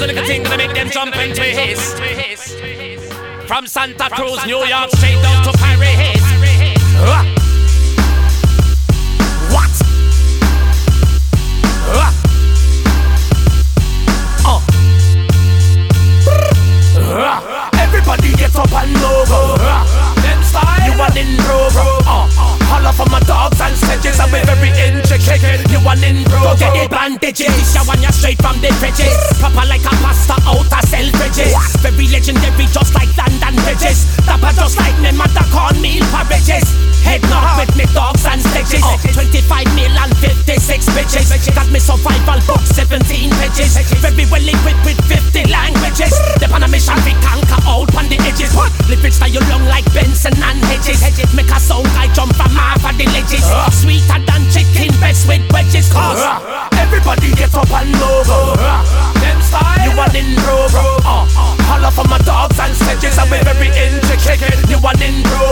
the little thing gonna make them jump and twist. From Santa Cruz, New York, straight down to Paris. What? Everybody get up and over. Them style, you want in bro. Holla for my dogs and sledges, and we're very intricate. You want in bro. Go get the bandages. This your one, you're straight from the bridges. Proper like a pasta out of Selfridges. Very legendary, just like London bridges. Dapper just like me mother cornmeal porridges. Head knock with me dogs and sledges. 25 mil and 56 bitches. Got me survival book, 17 pages. Very well equipped with 50 languages. The on a mission we conquer out on the edges. Live it style long like Benson and Hedges. Make a sound I jump from half of the ledges. Sweeter than chicken breast with wedges. Cause everybody get up and over. Them style, you want in bro. Holla for my dogs and sledges, and we're very intricate. You want in bro.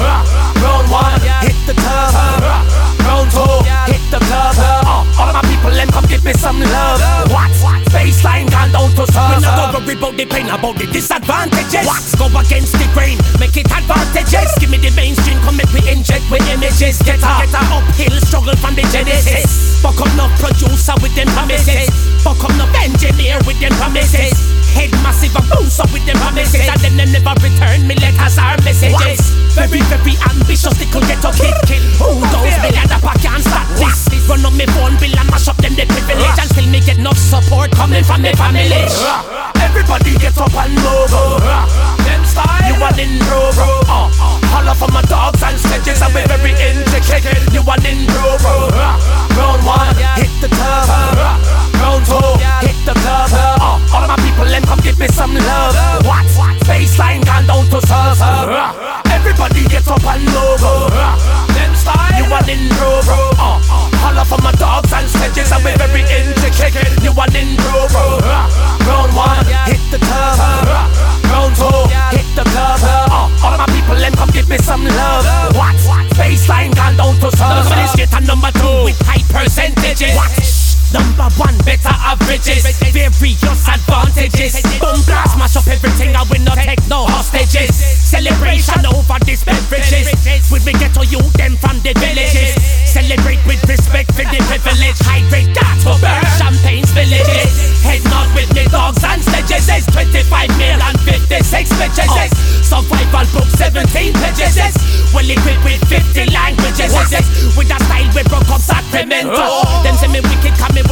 Round one, hit the club. Round two, hit the club. All of my people, them come give me some love. What? Baseline gone down to serve. We not go worry about the pain, about the disadvantages. What? Go against the grain, make it advantages. Give me the mainstream, come make me inject with images. Get a uphill struggle from the genesis. Fuck up no producer with them promises. Fuck up no engineer with them promises. Head massive and boost up with them promises. And then they never return me letters or messages. Very, very ambitious, they could get a kill. Who knows me and I can't stop this. Run on me phone bill and mash up them the privilege. And still me get enough support coming from the family. Everybody get up and over. Them style, you want in bro. Holla for my dogs and sledges, and we're very intricate. You want in bro. Round one, hit the club. Round two, hit the club. All of my people, them come give me some love. What? Baseline gone down to serve. Everybody get up and over. Them style, you want in bro. Holla for my dogs and sledges, and we're very intricate. You want in bro. Round one, hit the club. Round two, hit the club. All of my people, them come give me some love. What? Baseline gone down to serve. Straight and number two with high percentages. What? Number one, better averages, various advantages. Boom blast, mash up everything, and we not take no hostages. Celebration over these beverages. With me get to you, them from the villages. Celebrate with respect for the privilege. Hydrate that for burn champagne's villages. Head nod with me dogs and sledges. 25 mil and 56 bitches. Survival book, 17 pages. Well equipped with 50 languages. With a style we broke up Sacramento. Them say me wicked, come me